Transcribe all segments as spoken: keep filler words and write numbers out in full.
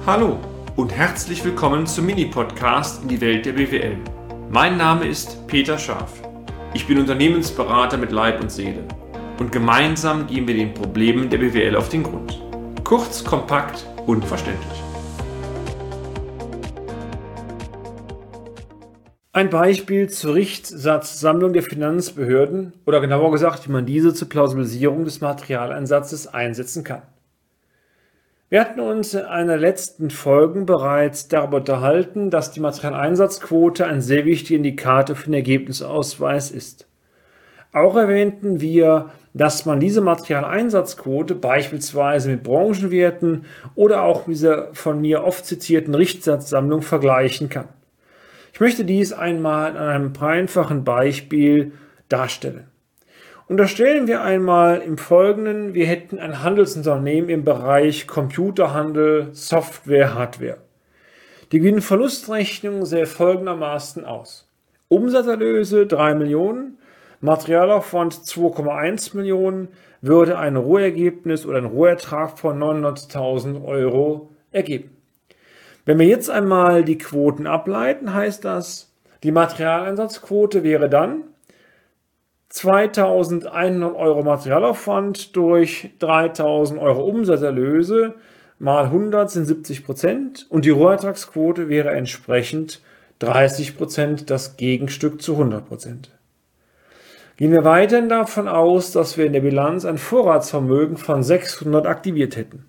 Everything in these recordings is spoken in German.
Hallo und herzlich willkommen zum Mini-Podcast in die Welt der B W L. Mein Name ist Peter Scharf. Ich bin Unternehmensberater mit Leib und Seele und gemeinsam gehen wir den Problemen der B W L auf den Grund. Kurz, kompakt und verständlich. Ein Beispiel zur Richtsatzsammlung der Finanzbehörden oder genauer gesagt, wie man diese zur Plausibilisierung des Materialeinsatzes einsetzen kann. Wir hatten uns in einer der letzten Folgen bereits darüber unterhalten, dass die Materialeinsatzquote ein sehr wichtiger Indikator für den Ergebnisausweis ist. Auch erwähnten wir, dass man diese Materialeinsatzquote beispielsweise mit Branchenwerten oder auch mit dieser von mir oft zitierten Richtsatzsammlung vergleichen kann. Ich möchte dies einmal an einem einfachen Beispiel darstellen. Unterstellen wir einmal im Folgenden, wir hätten ein Handelsunternehmen im Bereich Computerhandel, Software, Hardware. Die Gewinn-Verlust-Rechnung sähe folgendermaßen aus. Umsatzerlöse drei Millionen, Materialaufwand zwei Komma eins Millionen, würde ein Rohergebnis oder ein Rohertrag von neunhunderttausend Euro ergeben. Wenn wir jetzt einmal die Quoten ableiten, heißt das, die Materialeinsatzquote wäre dann zweitausendeinhundert Euro Materialaufwand durch dreitausend Euro Umsatzerlöse mal hundert sind siebzig Prozent und die Rohertragsquote wäre entsprechend dreißig Prozent, das Gegenstück zu hundert Prozent. Gehen wir weiterhin davon aus, dass wir in der Bilanz ein Vorratsvermögen von sechshundert aktiviert hätten.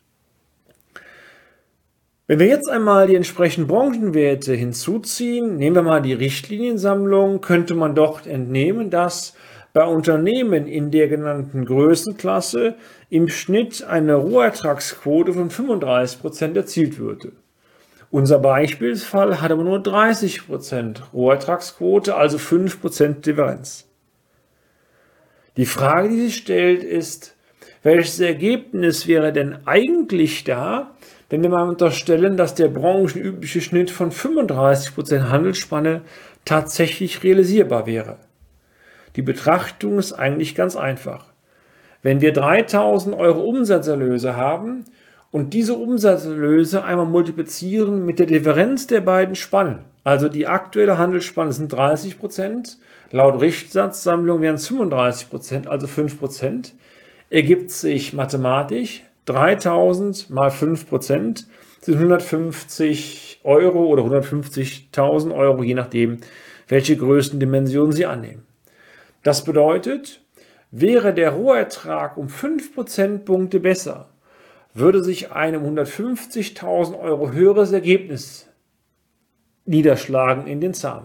Wenn wir jetzt einmal die entsprechenden Branchenwerte hinzuziehen, nehmen wir mal die Richtliniensammlung, könnte man dort entnehmen, dass bei Unternehmen in der genannten Größenklasse im Schnitt eine Rohertragsquote von fünfunddreißig Prozent erzielt würde. Unser Beispielsfall hat aber nur dreißig Prozent Rohertragsquote, also fünf Prozent Differenz. Die Frage, die sich stellt, ist, welches Ergebnis wäre denn eigentlich da, wenn wir mal unterstellen, dass der branchenübliche Schnitt von fünfunddreißig Prozent Handelsspanne tatsächlich realisierbar wäre? Die Betrachtung ist eigentlich ganz einfach. Wenn wir dreitausend Euro Umsatzerlöse haben und diese Umsatzerlöse einmal multiplizieren mit der Differenz der beiden Spannen, also die aktuelle Handelsspanne sind dreißig Prozent, laut Richtsatzsammlung wären es fünfunddreißig Prozent, also fünf Prozent, ergibt sich mathematisch dreitausend mal fünf Prozent sind hundertfünfzig Euro oder hundertfünfzigtausend Euro, je nachdem, welche Größendimensionen Sie annehmen. Das bedeutet, wäre der Rohertrag um fünf Prozentpunkte besser, würde sich ein um hundertfünfzigtausend Euro höheres Ergebnis niederschlagen in den Zahlen.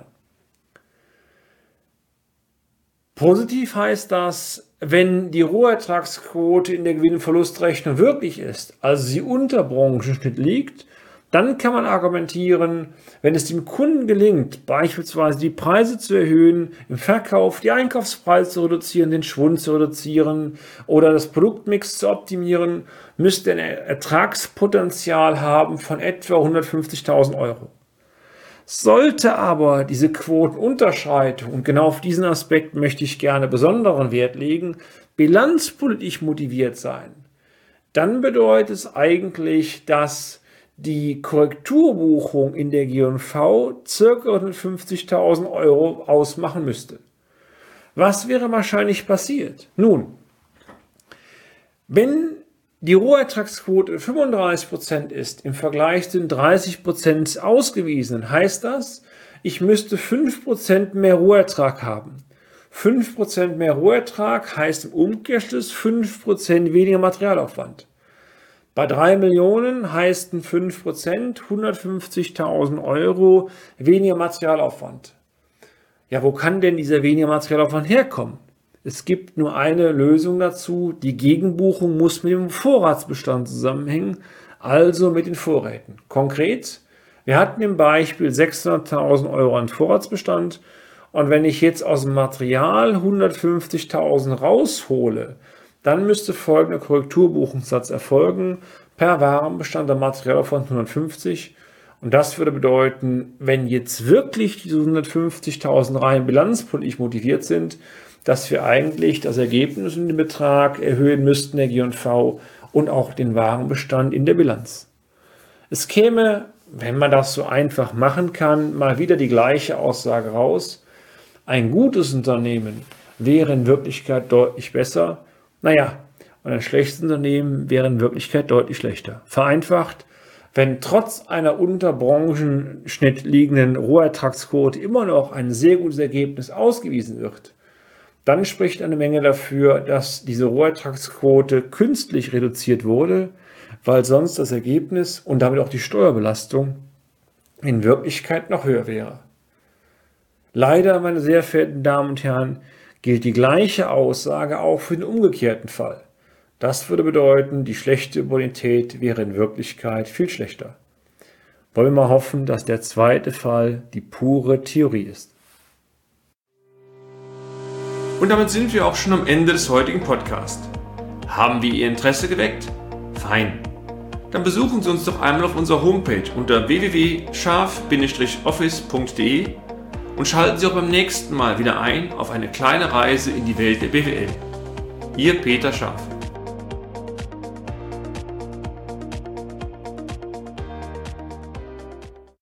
Positiv heißt das, wenn die Rohertragsquote in der Gewinn-Verlust-Rechnung wirklich ist, also sie unter Branchenschnitt liegt, dann kann man argumentieren, wenn es dem Kunden gelingt, beispielsweise die Preise zu erhöhen, im Verkauf die Einkaufspreise zu reduzieren, den Schwund zu reduzieren oder das Produktmix zu optimieren, müsste ein Ertragspotenzial haben von etwa hundertfünfzigtausend Euro. Sollte aber diese Quotenunterschreitung, und genau auf diesen Aspekt möchte ich gerne besonderen Wert legen, bilanzpolitisch motiviert sein, dann bedeutet es eigentlich, dass die Korrekturbuchung in der G und V ca. hundertfünfzigtausend Euro ausmachen müsste. Was wäre wahrscheinlich passiert? Nun, wenn die Rohertragsquote fünfunddreißig Prozent ist im Vergleich zu den dreißig Prozent ausgewiesenen, heißt das, ich müsste fünf Prozent mehr Rohertrag haben. fünf Prozent mehr Rohertrag heißt im Umkehrschluss fünf Prozent weniger Materialaufwand. Bei drei Millionen heißen fünf Prozent hundertfünfzigtausend Euro weniger Materialaufwand. Ja, wo kann denn dieser weniger Materialaufwand herkommen? Es gibt nur eine Lösung dazu, die Gegenbuchung muss mit dem Vorratsbestand zusammenhängen, also mit den Vorräten. Konkret, wir hatten im Beispiel sechshunderttausend Euro an Vorratsbestand und wenn ich jetzt aus dem Material hundertfünfzigtausend raushole, dann müsste folgender Korrekturbuchungssatz erfolgen, per Warenbestand der Materialaufwand hundertfünfzig und das würde bedeuten, wenn jetzt wirklich diese hundertfünfzigtausend rein bilanzpolitisch motiviert sind, dass wir eigentlich das Ergebnis und den Betrag erhöhen müssten, der G und V, und auch den Warenbestand in der Bilanz. Es käme, wenn man das so einfach machen kann, mal wieder die gleiche Aussage raus. Ein gutes Unternehmen wäre in Wirklichkeit deutlich besser. Naja, und ein schlechtes Unternehmen wäre in Wirklichkeit deutlich schlechter. Vereinfacht, wenn trotz einer unter Branchenschnitt liegenden Rohertragsquote immer noch ein sehr gutes Ergebnis ausgewiesen wird, dann spricht eine Menge dafür, dass diese Rohertragsquote künstlich reduziert wurde, weil sonst das Ergebnis und damit auch die Steuerbelastung in Wirklichkeit noch höher wäre. Leider, meine sehr verehrten Damen und Herren, gilt die gleiche Aussage auch für den umgekehrten Fall. Das würde bedeuten, die schlechte Bonität wäre in Wirklichkeit viel schlechter. Wollen wir mal hoffen, dass der zweite Fall die pure Theorie ist. Und damit sind wir auch schon am Ende des heutigen Podcasts. Haben wir Ihr Interesse geweckt? Fein. Dann besuchen Sie uns doch einmal auf unserer Homepage unter w w w punkt scharf Bindestrich office punkt d e und schalten Sie auch beim nächsten Mal wieder ein auf eine kleine Reise in die Welt der B W L. Ihr Peter Scharf.